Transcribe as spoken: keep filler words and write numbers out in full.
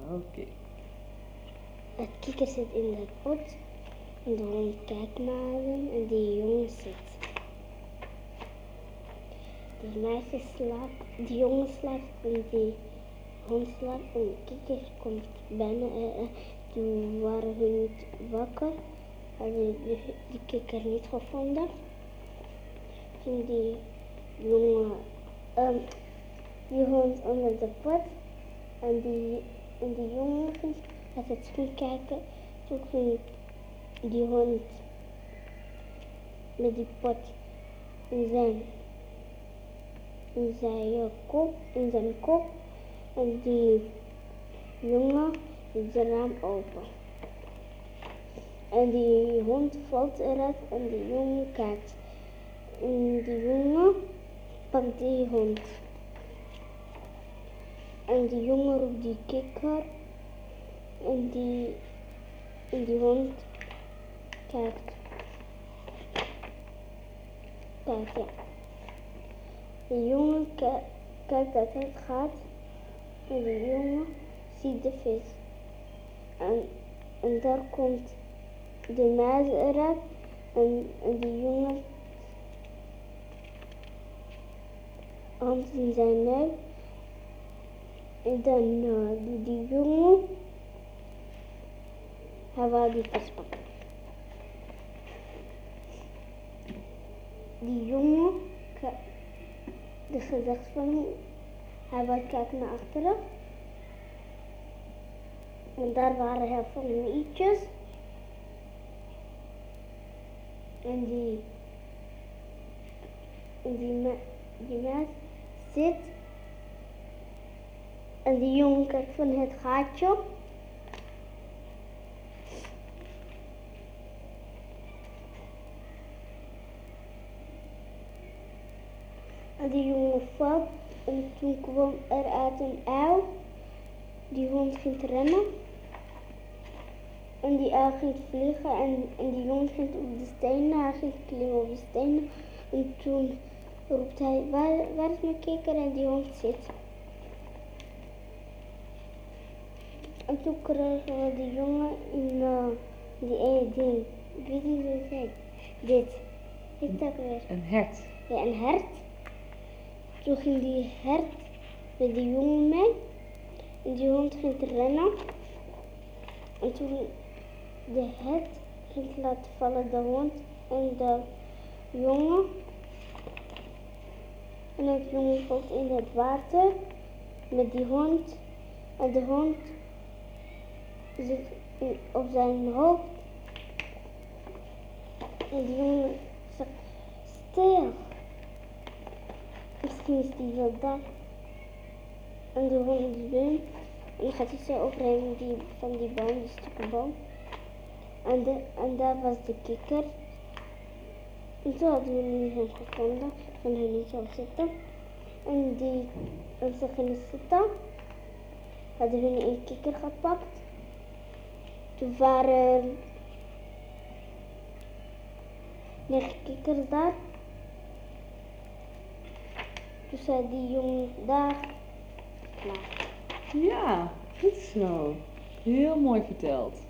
Oké. Het kikker zit in de pot. En de hond kijkt naar hem en die jongen zit. Die meisje slaapt, die jongen slaapt en die hond slaapt en de kikker komt bijna. Uh, uh, toen waren we niet wakker, hadden die, die kikker niet gevonden. Ging die jongen, um, die hond onder de pot en die, en die jongen ging uit het schoen kijken. Toen ging die hond met die pot in zijn, in zijn uh, kop, in zijn kop en die jongen deed het raam open. En die hond valt eruit en die jongen kijkt. En die jongen pakt die hond. En die jongen roept die kikker en die, en die hond kijkt. Kijk, ja. De jongen ki- kijkt dat het gaat en de jongen ziet de vis. En, en daar komt de muis eruit en, en die jongen hand in zijn neus. En dan uh, doet die jongen, hij wou die vis pakken. Die jongen, de gezicht van hem, hij wou kijken naar achteren. En daar waren heel veel mietjes. En die, en die, me, die meis zit. En die jongen kijkt van het gaatje. En die jongen valt. En toen kwam er uit een uil. Die hond ging rennen. En die uil ging vliegen. En, en die jongen ging op de stenen. Hij ging klimmen op de stenen. En toen roept hij, waar, waar is mijn kikker? En die hond zit. En toen kregen we die jongen in uh, die ene ding. Ik weet niet hoe het heet. Dit. Heet dat weer? Een hert. Ja, een hert. Toen ging die hert met die jongen mee. En die hond ging rennen. En toen de hert ging laten vallen de hond en de jongen. En het jongen valt in het water met die hond. En de hond zit op zijn hoofd. En die jongen zegt, stil. Misschien is die wel daar. En de hond is bang. En dan gaat hij zo overheen die, van die boom, die stukken boom. En, de, en daar was de kikker. En toen hadden we hem gevonden. Van hem niet zo zitten. En, die, en ze gingen zitten. Hadden hun een kikker gepakt. Toen waren negen kikkers daar. Toen zei die jongen daar. Klaar. Ja, goed zo. Heel mooi verteld.